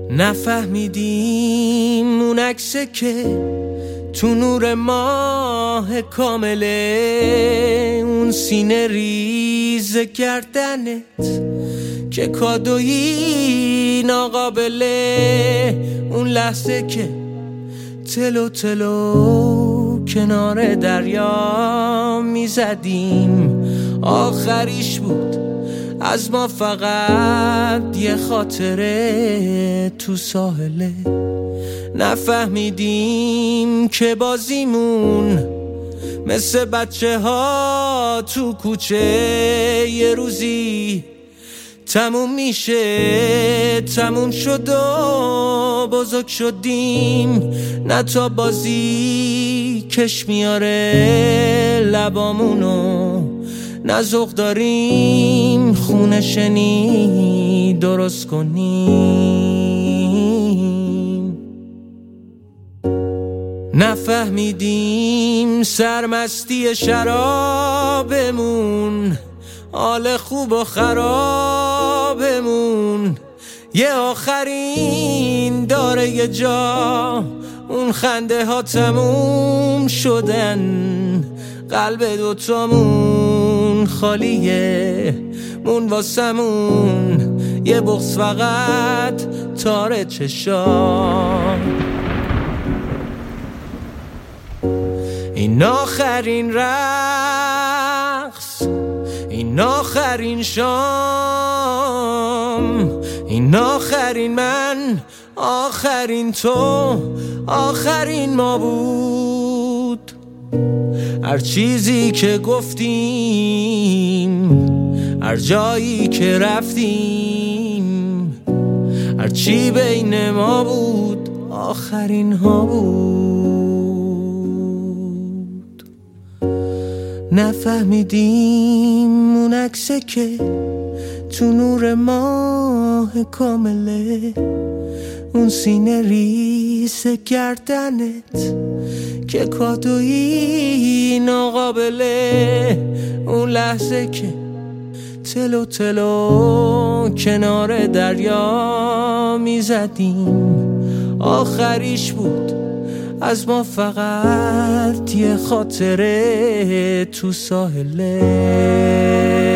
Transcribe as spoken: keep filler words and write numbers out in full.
نفهمیدیم اون عکسه که تو نور ماه کامله، اون سینه ریز گردنت که کادویی ناقابله، اون لحظه که تلو تلو کنار دریا میزدیم، آخریش بود از ما فقط یه خاطره تو ساحله. نفهمیدیم که بازیمون مثل بچه ها تو کوچه یه روزی تموم میشه، تموم شد و بزرگ شدیم. نه تا بازی کش میاره لبامونو، نه ذوق داریم خونه شنی درست کنیم. نفهمیدیم سرمستی شرابمون، حال خوب و خرابمون یه آخرین داره یه جا، اون خنده ها تموم شدن، قلب دوتامون خالیه، مون واسمون یه بغض فقط تاره چشام. این آخرین رقص، این آخرین شام، این آخرین من، آخرین تو، آخرین ما بود. هر چیزی که گفتیم، هر جایی که رفتیم، هر چی بین ما بود آخرین ها بود. نفهمیدیم اون عکسه که تو نور ماه کامله، اون سینه ریز گردنت که کادویی ناقابله، اون لحظه که تلو تلو کنار دریا میزدیم، آخریش بود از ما فقط یه خاطره تو ساحله.